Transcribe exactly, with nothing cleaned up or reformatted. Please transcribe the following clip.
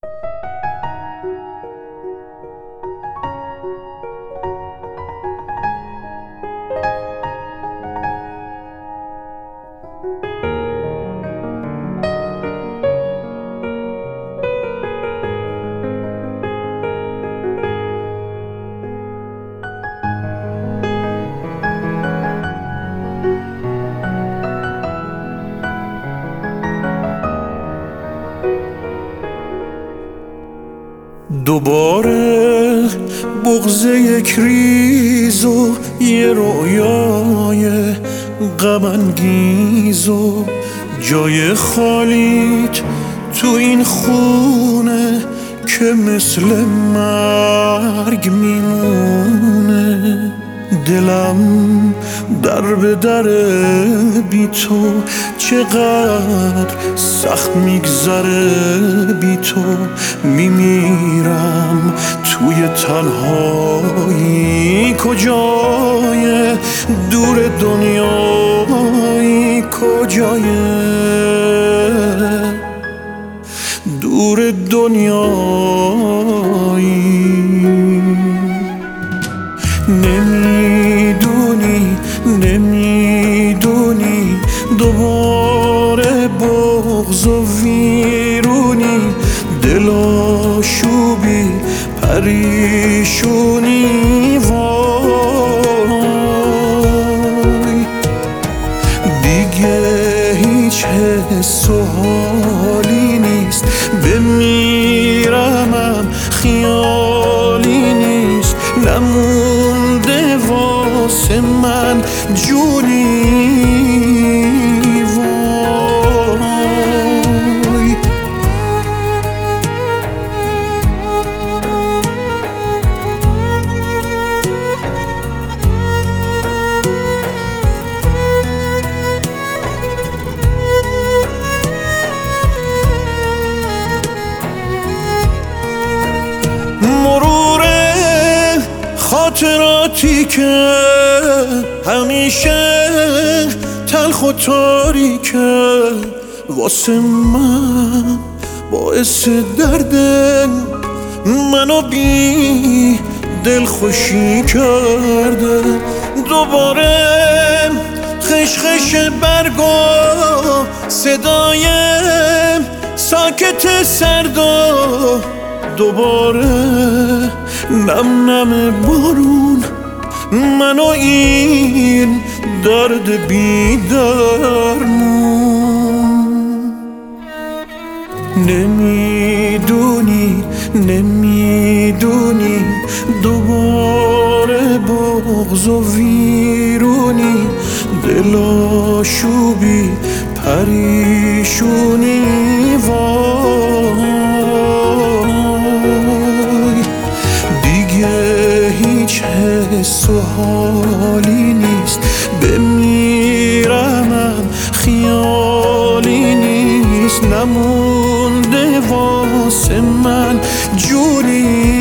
دوباره بغض یک ریز و یه رویای غم انگیز و جای خالیت تو این خونه که مثل مرگ میمونه. دلم در به در بی تو چقدر سخت میگذره، بی تو میمیرم توی تنهایی. کجای دور دنیایی، کجای دور دنیایی. نمیدونی نمیدونی دوباره بغض و ویرونی، دلاشوبی پریشونی. وای دیگه هیچ حس و حالی نیست، بمیرمم خیالی نیست، نمونده واسه من جونی. وای خاطراتی که همیشه تلخ و تاریکه، واسه من باعث درده، منو بی دل خوشی کرده. دوباره خشخش برگا صدای ساکت سردا، دوباره نم نم بارون منو این درد بی درمون. نمیدونی نمیدونی دوباره بغض و ویرونی، دلاشوبی پریشونی. وای دیگه هیچ حس و حالی نیست، بمیرمم خیالی نیست، نمونده واسه من جونی.